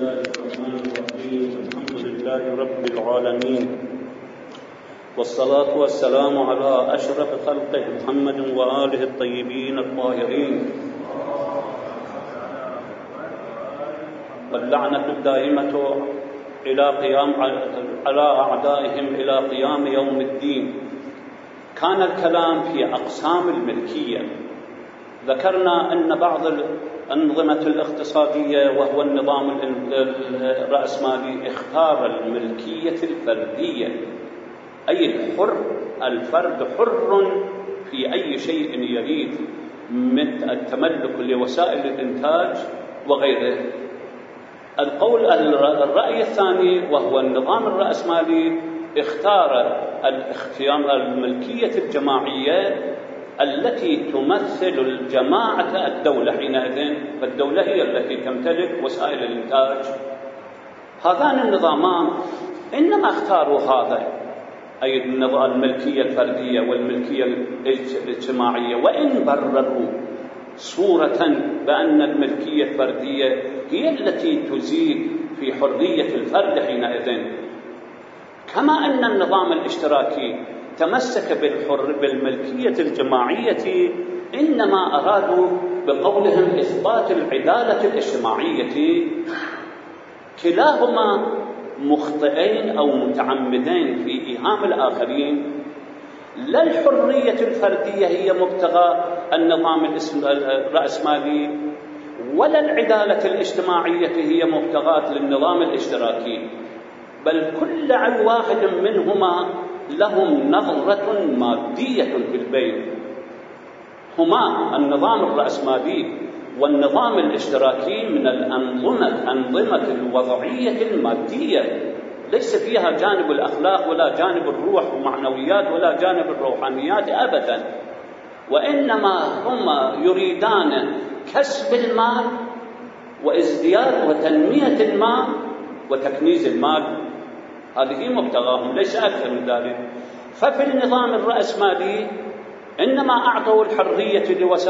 الله الرحمن الرحيم. الحمد لله رب العالمين، والصلاة والسلام على أشرف خلقه محمد وآله الطيبين الطاهرين، واللعنة الدائمة على أعدائهم إلى قيام يوم الدين. كان الكلام في أقسام الملكية. ذكرنا أن بعض الأنظمة الاقتصادية وهو النظام الرأسمالي اختار الملكية الفردية، أي الفرد حر في أي شيء يريد من التملك لوسائل الإنتاج وغيره. الرأي الثاني وهو النظام الرأسمالي اختار الملكية الجماعية التي تمثل الجماعة الدولة حينئذ، فالدولة هي التي تمتلك وسائل الإنتاج. هذان النظامان إنما اختاروا هذا، أي الملكية الفردية والملكية الاجتماعية، وإن برروا صورة بأن الملكية الفردية هي التي تزيد في حرية الفرد حينئذ، كما أن النظام الاشتراكي تمسك بالملكية الجماعية، إنما أرادوا بقولهم إثبات العدالة الاجتماعية. كلاهما مخطئين أو متعمدين في إيهام الآخرين. لا الحرية الفردية هي مبتغى النظام الرأسمالي، ولا العدالة الاجتماعية هي مبتغاة للنظام الاشتراكي، بل كل واحد منهما لهم نظرة مادية في البين. هما النظام الرأسمالي والنظام الاشتراكي من الأنظمة الوضعية المادية، ليس فيها جانب الأخلاق ولا جانب الروح ومعنويات ولا جانب الروحانيات أبدا، وإنما هما يريدان كسب المال وازدياد وتنمية المال وتكنيز المال. هذه مبتغاهم، ليس أكثر من ذلك. ففي النظام الرأسمالي إنما أعطوا الحرية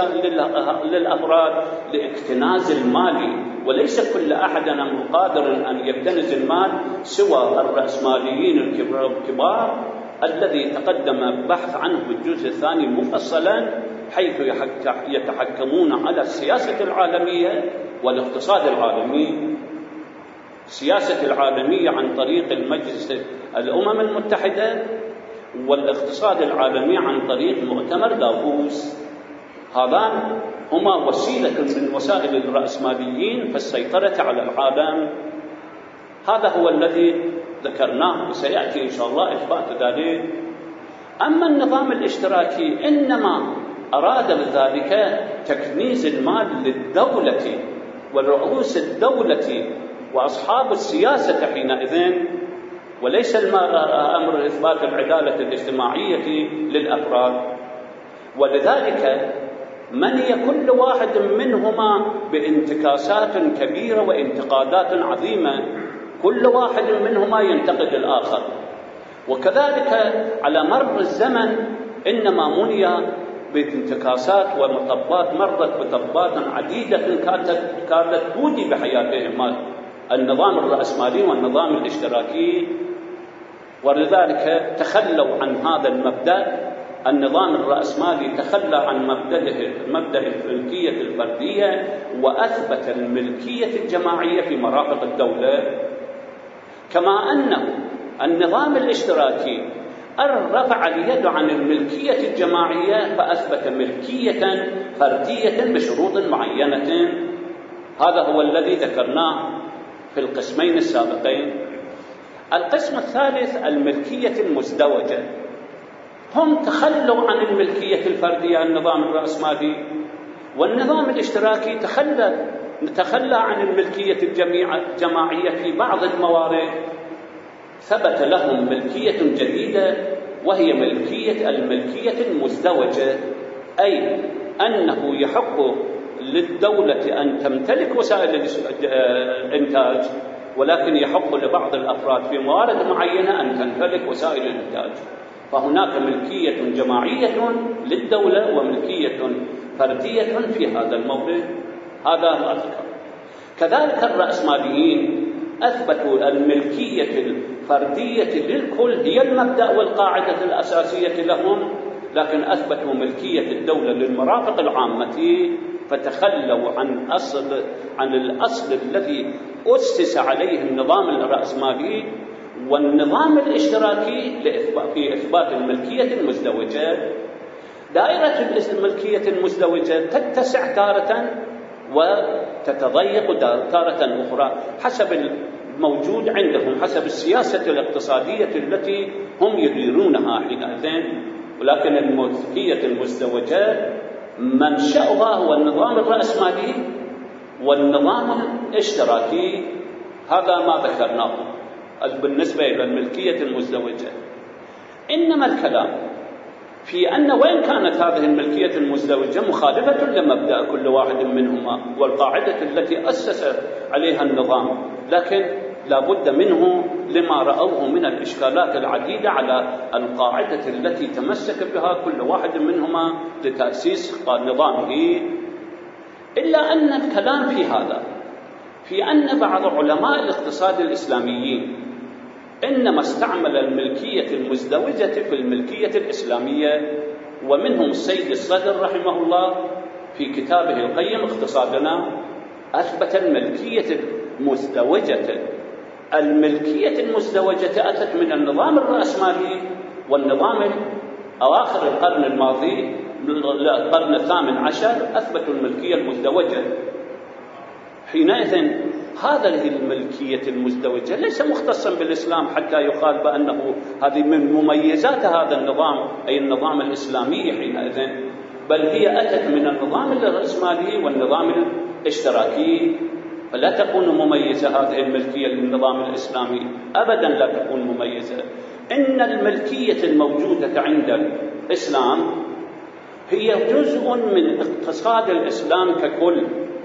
للأفراد لاكتناز المال، وليس كل أحد قادر أن يكتنز المال سوى الرأسماليين الكبار، الذي تقدم البحث عنه في الجزء الثاني مفصلا، حيث يتحكمون على السياسة العالمية والاقتصاد العالمي. السياسة العالمية عن طريق المجلس الأمم المتحدة، والاقتصاد العالمي عن طريق مؤتمر دافوس. هذان هما وسيلة من وسائل الرأسماليين في السيطرة على العالم. هذا هو الذي ذكرناه، وسيأتي إن شاء الله إثبات ذلك. أما النظام الاشتراكي إنما أراد بذلك تكنيز المال للدولة ورؤوس الدولة وأصحاب السياسة حينئذ، وليس أمر إثبات العدالة الاجتماعية للأفراد. ولذلك مني كل واحد منهما بانتكاسات كبيرة وانتقادات عظيمة، كل واحد منهما ينتقد الآخر. وكذلك على مر الزمن إنما مني بانتكاسات ومطبات، مرت بطبات عديدة كانت تودي بحياتهما النظام الرأسمالي والنظام الاشتراكي. ولذلك تخلوا عن هذا المبدأ. النظام الرأسمالي تخلى عن مبدأ الملكية الفردية، وأثبت الملكية الجماعية في مرافق الدولة. كما أنه النظام الاشتراكي رفع اليد عن الملكية الجماعية، فأثبت ملكية فردية بشروط معينة. هذا هو الذي ذكرناه في القسمين السابقين. القسم الثالث الملكية المزدوجة. هم تخلوا عن الملكية الفردية النظام الرأسمالي، والنظام الاشتراكي تخلى عن الملكية الجماعية في بعض الموارد. ثبت لهم ملكية جديدة، وهي الملكية المزدوجة، أي أنه يحق للدولة أن تمتلك وسائل الإنتاج، ولكن يحق لبعض الأفراد في موارد معينة أن تمتلك وسائل الإنتاج. فهناك ملكية جماعية للدولة وملكية فردية في هذا المورد. هذا ما ذكر. كذلك الرأسماليين أثبتوا الملكية الفردية للكل هي المبدأ والقاعدة الأساسية لهم، لكن أثبتوا ملكية الدولة للمرافق العامة، فتخلوا عن الأصل الذي أسس عليه النظام الرأسمالي والنظام الاشتراكي في إثبات الملكية المزدوجة. دائرة الملكية المزدوجة تتسع تارة وتتضيق تارة أخرى حسب الموجود عندهم، حسب السياسة الاقتصادية التي هم يديرونها حينئذ. ولكن الملكية المزدوجة منشأها هو النظام الرأسمالي والنظام الاشتراكي. هذا ما ذكرناه بالنسبة إلى الملكية المزدوجة. إنما الكلام في أن وين كانت هذه الملكية المزدوجة مخالفة لمبدأ كل واحد منهما والقاعدة التي أسس عليها النظام، لكن لا بد منه لما رأوه من الإشكالات العديدة على القاعدة التي تمسك بها كل واحد منهما لتأسيس نظامه. إلا أن الكلام في هذا في أن بعض علماء الاقتصاد الإسلاميين إنما استعمل الملكية المزدوجة في الملكية الإسلامية، ومنهم السيد الصدر رحمه الله في كتابه القيم اقتصادنا أثبت الملكية المزدوجة. الملكية المزدوجة أتت من النظام الرأسمالي والنظام أواخر القرن الماضي، القرن الثامن عشر، أثبتوا الملكية المزدوجة. حينئذ هذه الملكية المزدوجة ليس مختصا بالإسلام حتى يقال بأنه هذه من مميزات هذا النظام، أي النظام الإسلامي حينئذ، بل هي أتت من النظام الرأسمالي والنظام الاشتراكي، فلا تكون مميزة هذه الملكية للنظام الإسلامي، أبدا لا تكون مميزة. إن الملكية الموجودة عند الإسلام هي جزء من اقتصاد الإسلام ككل،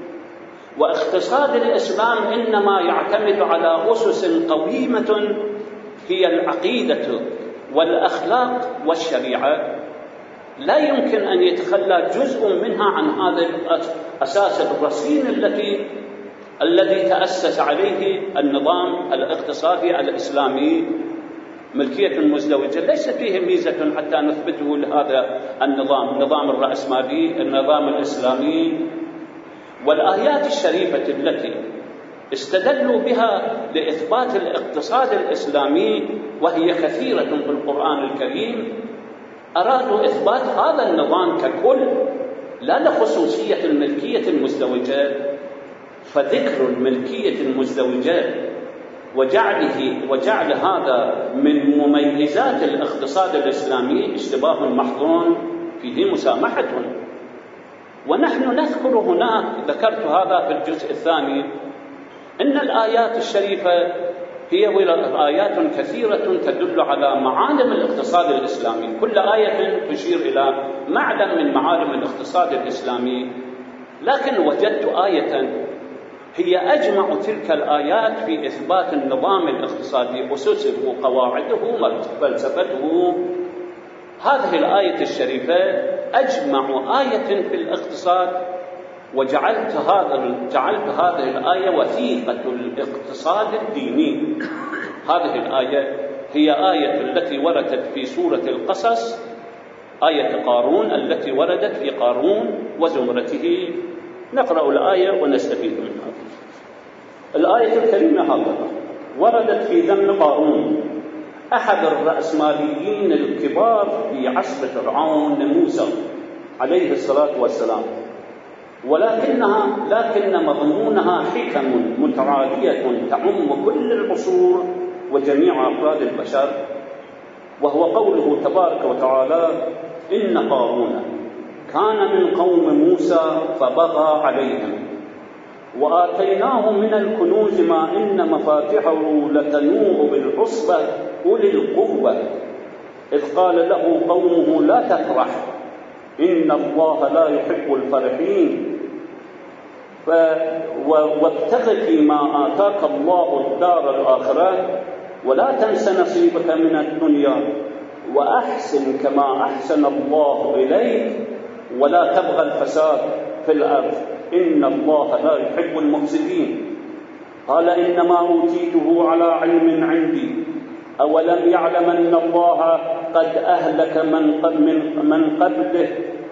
واقتصاد الإسلام إنما يعتمد على أسس قويمة هي العقيدة والأخلاق والشريعة، لا يمكن أن يتخلى جزء منها عن هذا الأساس الرصين الذي تأسس عليه النظام الاقتصادي الإسلامي. ملكية المزدوجة ليس فيه ميزة حتى نثبته لهذا النظام الرأسمالي، النظام الإسلامي. والآيات الشريفة التي استدلوا بها لإثبات الاقتصاد الإسلامي وهي كثيرة في القرآن الكريم أرادوا إثبات هذا النظام ككل لا لخصوصية الملكية المزدوجة. فذكر الملكية المزدوجة وجعل هذا من مميزات الاقتصاد الإسلامي اشتباه محض فيه مسامحة. ونحن نذكر هناك، ذكرت هذا في الجزء الثاني، إن الآيات الشريفة هي آيات كثيرة تدل على معالم الاقتصاد الإسلامي، كل آية تشير إلى معلم من معالم الاقتصاد الإسلامي، لكن وجدت آية هي أجمع تلك الآيات في إثبات النظام الاقتصادي، أسسه، قواعده، فلسفته. هذه الآية الشريفة أجمع آية في الاقتصاد، وجعلت هذه الآية وثيقة الاقتصاد الديني. هذه الآية هي آية التي وردت في سورة القصص، آية قارون التي وردت في قارون وزمرته. نقرأ الآية ونستفيد منها. الآية الكريمة هكذا وردت في ذم قارون أحد الرأسماليين الكبار في عصر فرعون موسى عليه الصلاة والسلام، لكن مضمونها حكم متعالية تعم كل العصور وجميع أفراد البشر، وهو قوله تبارك وتعالى: إن قارون كان من قوم موسى فبغى عليهم وآتيناه من الكنوز ما إن مفاتحه لتنوء بالعصبة أولي القوة إذ قال له قومه لا تفرح إن الله لا يحب الفرحين وابتغ فيما آتاك الله الدار الآخرة ولا تنس نصيبك من الدنيا وأحسن كما أحسن الله إليك ولا تبغى الفساد في الأرض إن الله لا يحب المفسدين. قال إنما أوتيته على علم عندي أولم يعلم أن الله قد أهلك من قبله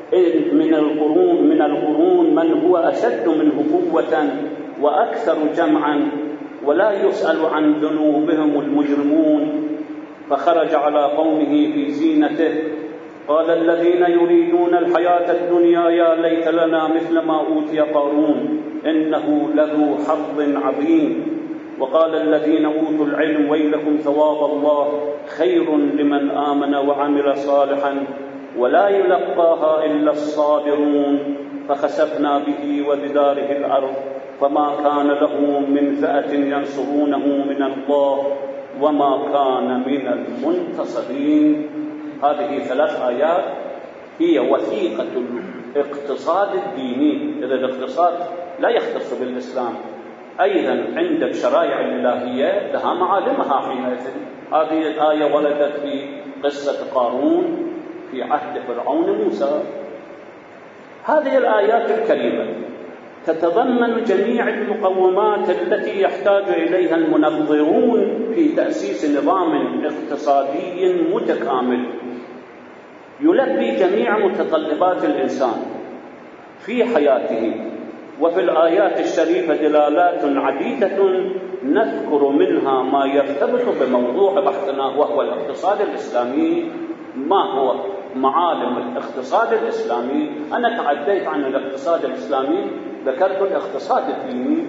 من القرون من هو أشد منه قوة وأكثر جمعا ولا يسأل عن ذنوبهم المجرمون. فخرج على قومه في زينته قال الذين يريدون الحياة الدنيا يا ليت لنا مثل ما أوتي قارون إنه لذو حظ عظيم. وقال الذين أوتوا العلم ويلكم ثواب الله خير لمن آمن وعمل صالحا ولا يلقاها إلا الصابرون. فخسفنا به وبداره الأرض فما كان له من فئة ينصرونه من الله وما كان من المنتصرين. هذه 3 آيات هي وثيقة الاقتصاد الديني. إذا الاقتصاد لا يختص بالإسلام، أيضا عندك شرائع الإلهية لها معالمها حينئذ. هذه الآية وردت في قصة قارون في عهد فرعون موسى. هذه الآيات الكريمة تتضمن جميع المقومات التي يحتاج إليها المنظرون في تأسيس نظام اقتصادي متكامل يلبي جميع متطلبات الإنسان في حياته. وفي الآيات الشريفة دلالات عديدة نذكر منها ما يرتبط بموضوع بحثنا وهو الاقتصاد الإسلامي. ما هو معالم الاقتصاد الإسلامي؟ أنا تعديت عن الاقتصاد الإسلامي، ذكرت الاقتصاد الديني.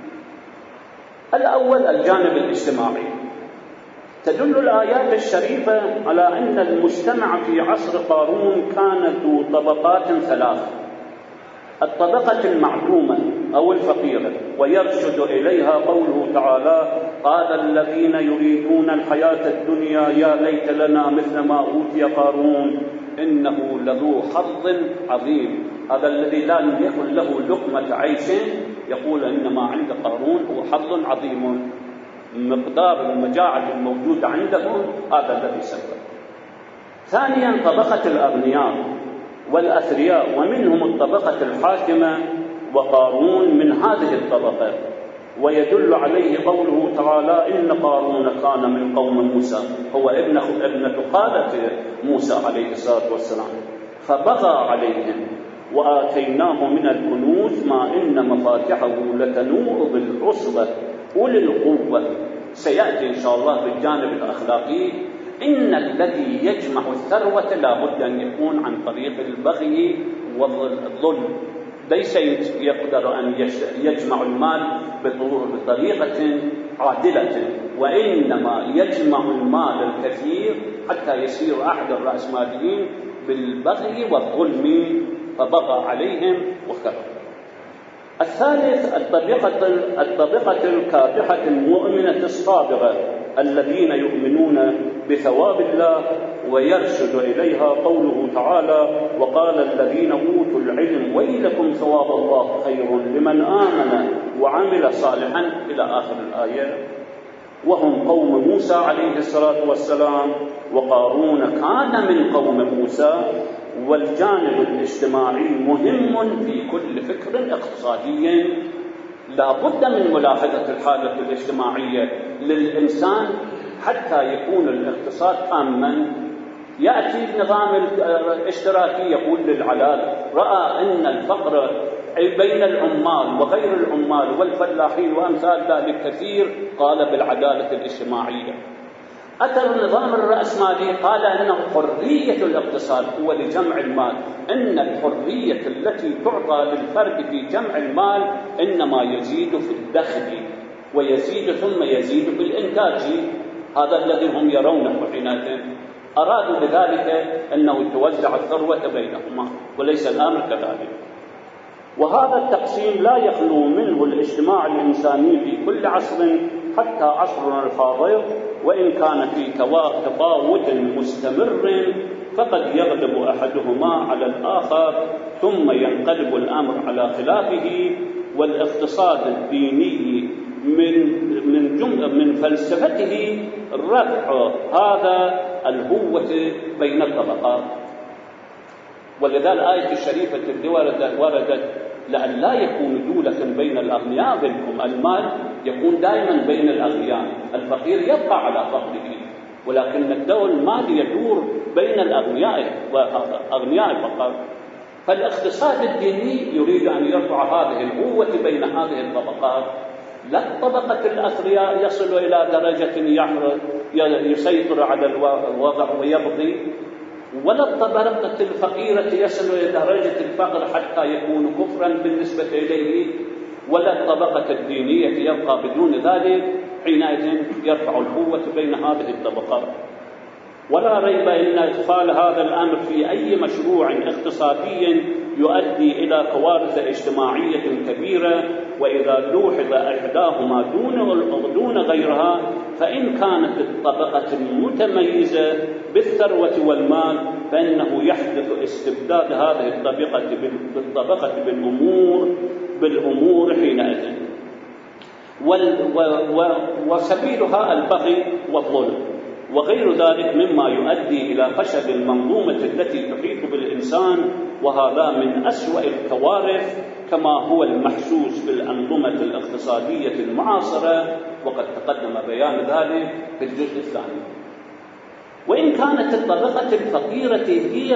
الأول الجانب الاجتماعي. تدل الآيات الشريفة على أن المجتمع في عصر قارون كان ذو طبقات 3: الطبقة المعدومة أو الفقيرة، ويرشد إليها قوله تعالى قال الذين يريدون الحياة الدنيا يا ليت لنا مثل ما أوتي قارون إنه لذو حظ عظيم. هذا الذي لا يكن له لقمة عيش يقول إنما عند قارون هو حظ عظيم. مقدار المجاعة الموجودة عندهم هذا الذي سبب. ثانيا طبقة الأغنياء والأثرياء، ومنهم الطبقة الحاكمة، وقارون من هذه الطبقة. ويدل عليه قوله تعالى إن قارون كان من قوم موسى، هو ابنة خالة موسى عليه الصلاة والسلام، فبغى عليهم وآتيناه من الكنوز ما إن مفاتحه لتنوء بالعصبة أولي القوة. سيأتي إن شاء الله بالجانب الأخلاقي إن الذي يجمع الثروة لا بد أن يكون عن طريق البغي والظلم، ليس يقدر أن يجمع المال بطريقة عادلة، وإنما يجمع المال الكثير حتى يصير أحد الرأسماليين بالبغي والظلم، فبغى عليهم وكفر. الثالث الطبقة الكادحة المؤمنة الصابرة الذين يؤمنون بثواب الله، ويرشد إليها قوله تعالى وقال الذين أوتوا العلم ويلكم ثواب الله خير لمن آمن وعمل صالحا إلى آخر الآية. وهم قوم موسى عليه الصلاة والسلام، وقارون كان من قوم موسى. والجانب الاجتماعي مهم في كل فكر اقتصادي. لا بد من ملاحظة الحالة الاجتماعية للإنسان حتى يكون الاقتصاد تاما. يأتي النظام الاشتراكي يقول للعلال، رأى أن الفقر بين العمال وغير العمال والفلاحين وأمثال ذلك كثير، قال بالعدالة الاجتماعية. أتى النظام الرأسمالي قال أنه حرية الاقتصاد هو لجمع المال، إن الحرية التي تعطى للفرد في جمع المال إنما يزيد في الدخل ويزيد ثم يزيد في الإنتاج. هذا الذي هم يرونه حينئذ. أرادوا بذلك أنه توزع الثروة بينهما، وليس الأمر كذلك. وهذا التقسيم لا يخلو منه الاجتماع الإنساني في كل عصر حتى عصرنا الحاضر، وإن كان في تفاوت مستمر فقد يغلب أحدهما على الآخر ثم ينقلب الأمر على خلافه. والاقتصاد الديني من فلسفته رفع هذا الهوة بين الطبقات. ولذا الآية الشريفة التي وردت لأن لا يكون دولة بين الأغنياء بينهم المال، يكون دائما بين الأغنياء، الفقير يبقى على فقره، ولكن الدور المالي يدور بين الأغنياء فقط. فالاقتصاد الديني يريد أن يرفع هذه القوة بين هذه الطبقات، لا طبقة الأثرياء يصل إلى درجة يسيطر على الوضع ويبغي، ولا الطبقة الفقيرة يصل إلى درجة الفقر حتى يكون كفرا بالنسبة إليه، ولا الطبقة الدينية يبقى بدون ذلك. حينئذ يرفع القوة بين هذه الطبقات. ولا ريب أن إدخال هذا الأمر في أي مشروع اقتصادي يؤدي إلى كوارث اجتماعية كبيرة، وإذا لوحظ إحداهما دون غيرها، فإن كانت الطبقة المتميزة بالثروة والمال فإنه يحدث استبداد هذه الطبقة بالأمور حينئذ، وسبيلها البغي والظلم وغير ذلك مما يؤدي إلى فشل المنظومة التي تحيط بالإنسان، وهذا من أسوأ الكوارث كما هو المحسوس بالأنظمة الاقتصادية المعاصرة، وقد تقدم بيان ذلك في الجزء الثاني. وإن كانت الطبقة الفقيرة هي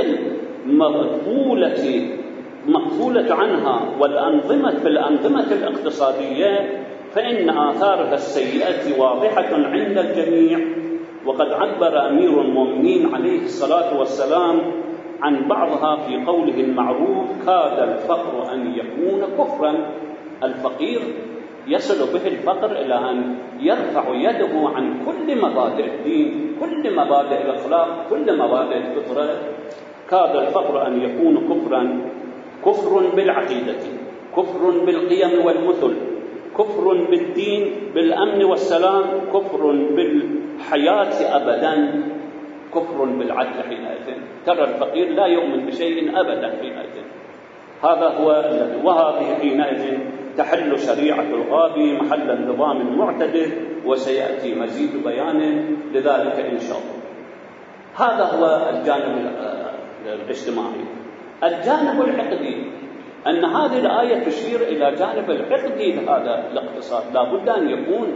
المغفولة عنها في الأنظمة الاقتصادية، فإن آثارها السيئة واضحة عند الجميع. وقد عبر أمير المؤمنين عليه الصلاة والسلام عن بعضها في قوله المعروف: كاد الفقر أن يكون كفرا. الفقير يصل به الفقر إلى أن يرفع يده عن كل مبادئ الدين، كل مبادئ الأخلاق، كل مبادئ الفطرة. كاد الفقر أن يكون كفرا، كفر بالعقيدة، كفر بالقيم والمثل، كفر بالدين، بالأمن والسلام، كفر بالحياة أبدا، كفر بالعدل حينئذ. ترى الفقير لا يؤمن بشيء أبدا حينئذ. هذا هو الذي، وهذه حينئذ تحل شريعة الغابي محل النظام المعتدل، وسيأتي مزيد بيان لذلك إن شاء الله. هذا هو الجانب الاجتماعي. الجانب العقدي، أن هذه الآية تشير إلى جانب العقدي لهذا الاقتصاد. لا بد أن يكون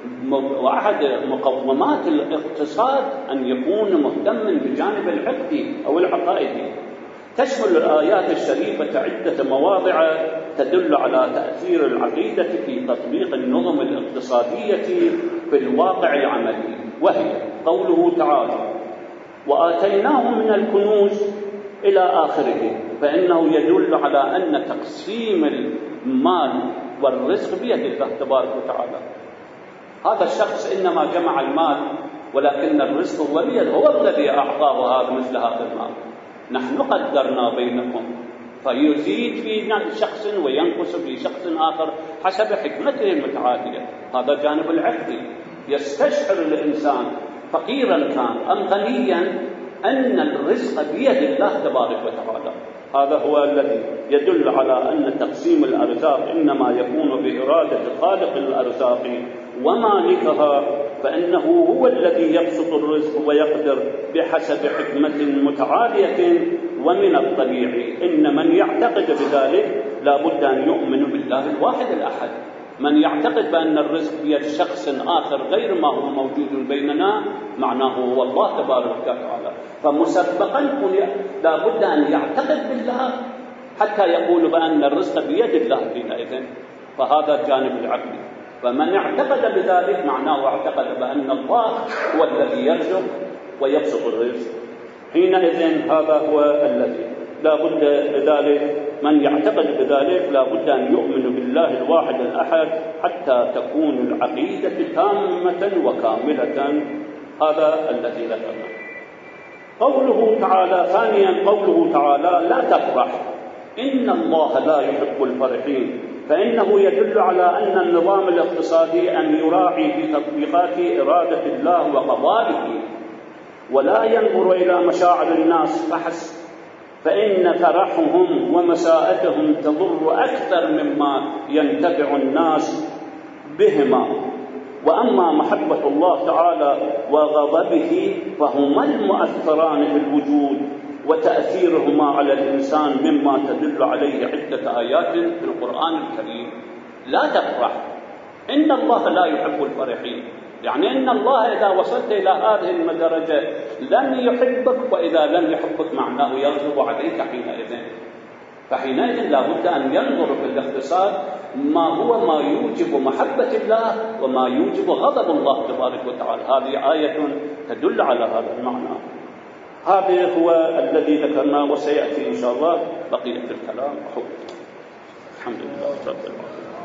واحد مقومات الاقتصاد أن يكون مهتما بجانب العقدي أو العقائدي. تشمل الآيات الشريفة عدة مواضع تدل على تأثير العقيدة في تطبيق النظم الاقتصادية في الواقع العملي، وهي قوله تعالى: وآتيناهم من الكنوز إلى آخره، فإنه يدل على أن تقسيم المال والرزق بيد الله تبارك وتعالى. هذا الشخص إنما جمع المال، ولكن الرزق هو بيده، هو الذي أعطاه هذا مثل هذا المال. نحن قدرنا بينكم، فيزيد في شخص وينقص في شخص آخر حسب حكمته المتعالية. هذا جانب العقدي، يستشعر الإنسان فقيرا كان أم غنيا أن الرزق بيد الله تبارك وتعالى. هذا هو الذي يدل على أن تقسيم الأرزاق إنما يكون بإرادة خالق الأرزاق ومالكها، فإنه هو الذي يبسط الرزق ويقدر بحسب حكمة متعالية. ومن الطبيعي إن من يعتقد بذلك لا بد أن يؤمن بالله الواحد الأحد. من يعتقد بأن الرزق بيد شخص آخر غير ما هو موجود بيننا معناه هو الله تبارك وتعالى، فمسبقا لا بد أن يعتقد بالله حتى يقول بأن الرزق بيد الله حينئذ. فهذا الجانب العقلي. فمن اعتقد بذلك معناه اعتقد بأن الله هو الذي يرزق ويبسط الرزق. حينئذ هذا هو الذي لا بد لذلك، من يعتقد بذلك لا بد أن يؤمن بالله الواحد الأحد حتى تكون العقيدة تامة وكاملة. هذا الذي ذكرنا. قوله تعالى ثانيا، قوله تعالى: لا تفرح إن الله لا يحب الفرحين، فإنه يدل على أن النظام الاقتصادي أن يراعي في تطبيقات إرادة الله وقضائه، ولا ينظر إلى مشاعر الناس فحسب، فإن فرحهم ومساءتهم تضر أكثر مما ينتفع الناس بهما. وأما محبة الله تعالى وغضبه فهما المؤثران في الوجود، وتأثيرهما على الإنسان مما تدل عليه عدة آيات في القرآن الكريم. لا تفرح إن الله لا يحب الفرحين، يعني إن الله إذا وصلت إلى هذه المدرجة لم يحبك، وإذا لم يحبك معناه يغضب عليك حينئذ. فحينئذ لا بد أن ينظر في الاقتصاد ما يوجب محبة الله وما يوجب غضب الله تبارك وتعالى. هذه آية تدل على هذا المعنى. هذا هو الذي ذكرناه، وسيأتي إن شاء الله بقية الكلام. الحمد لله رب العالمين.